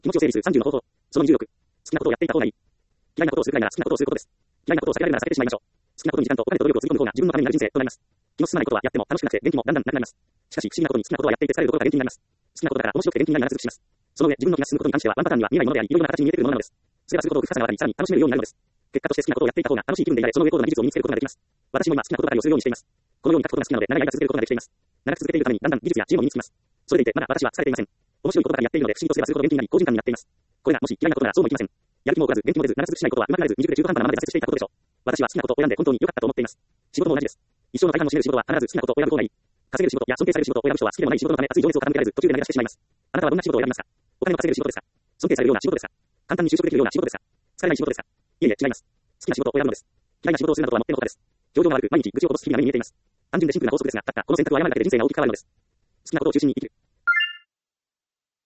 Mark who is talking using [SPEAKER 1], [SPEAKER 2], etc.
[SPEAKER 1] 気持ちを整理する30の方法。その26。好きなことをやっていった方がいい。嫌いなことをするくらいなら好きなことをすることです。嫌いなことを避けられるなら避けてしまいましょう。好きなことに時間とお金と努力をつぎ込む方が自分のためになる人生となります。気の進まないことはやっても楽しくなくて元気もだんだんなくなります。しかし不思議なことに好きなことはやっていて疲れるどころか元気になります。好きなことだから面白くて元気になりながら続くします。その上、自分の気が進むことに関してはワンパターンには見えないものであり、いろいろな形に見えてくるものなのです。それがすることを深さが分かり、さらに楽しめるようになるのです。結果として好きなことをやっていた方が楽しい気分でいられ、その上高度な技術を身につけることができます。私も今好きなことばかりをするようにしています。このように書くことが好きなので長い間続けることができています。長く続けているためにだんだん技術や知恵も身につきます。それでいてまだ私は疲れていません。面白いことばかりやっているので不思議とすればするほど元気になり好循環になっています。これがもし嫌いなことならそうもいきません。やる気も起こらず元気も出ず長続きしないことはうまくなれず未熟で中途半端なままで挫折していたことでしょう。私は好きなことを選んで本当に良かったと思っています。仕事も同じです。一生の大半を占める仕事は必ず好きなことを選ぶ方がいい。稼げる仕事や尊敬される仕事を選ぶ人は好きでもない仕事のため熱い情熱を傾けられず途中で投げ出してしまいます。あなたはどんな仕事を選びますか？お金を稼げる仕事ですか？尊敬されるような仕事ですか？簡単に就職できるような仕事ですか？疲れない仕事ですか？いえいえ違います。好きな仕事を選ぶのです。嫌いな仕事をするなどとはもってのほかです。表情が悪く毎日愚痴を落とす日々が目に見えています。単純でシンプルな法則ですが、たったこの選択を誤るだけで人生が大きく変わるのです。好きなことを中心に生きる。